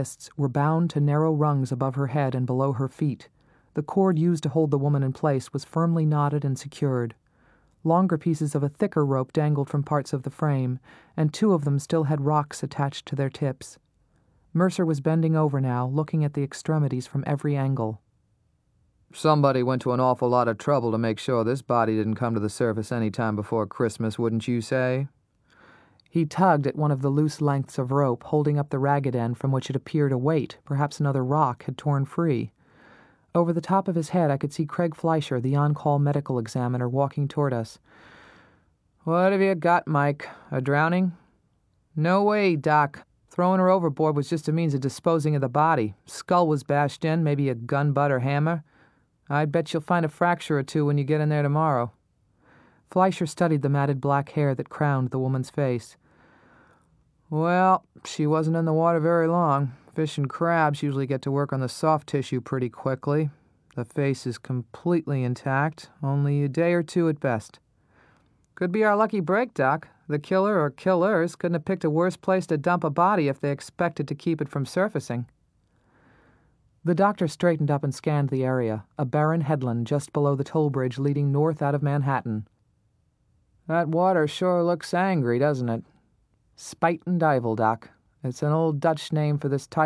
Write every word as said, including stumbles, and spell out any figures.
wrists were bound to narrow rungs above her head and below her feet. The cord used to hold the woman in place was firmly knotted and secured. Longer pieces of a thicker rope dangled from parts of the frame, and two of them still had rocks attached to their tips. Mercer was bending over now, looking at the extremities from every angle. Somebody went to an awful lot of trouble to make sure this body didn't come to the surface any time before Christmas, wouldn't you say? He tugged at one of the loose lengths of rope, holding up the ragged end from which it appeared a weight, perhaps another rock, had torn free. Over the top of his head I could see Craig Fleischer, the on-call medical examiner, walking toward us. "What have you got, Mike? A drowning?" "No way, Doc. Throwing her overboard was just a means of disposing of the body. Skull was bashed in, maybe a gun butt or hammer. I'd bet you'll find a fracture or two when you get in there tomorrow." Fleischer studied the matted black hair that crowned the woman's face. "Well, she wasn't in the water very long. Fish and crabs usually get to work on the soft tissue pretty quickly. The face is completely intact, only a day or two at best." "Could be our lucky break, Doc. The killer or killers couldn't have picked a worse place to dump a body if they expected to keep it from surfacing." The doctor straightened up and scanned the area, a barren headland just below the toll bridge leading north out of Manhattan. "That water sure looks angry, doesn't it?" "Spite and Divel, Doc. It's an old Dutch name for this type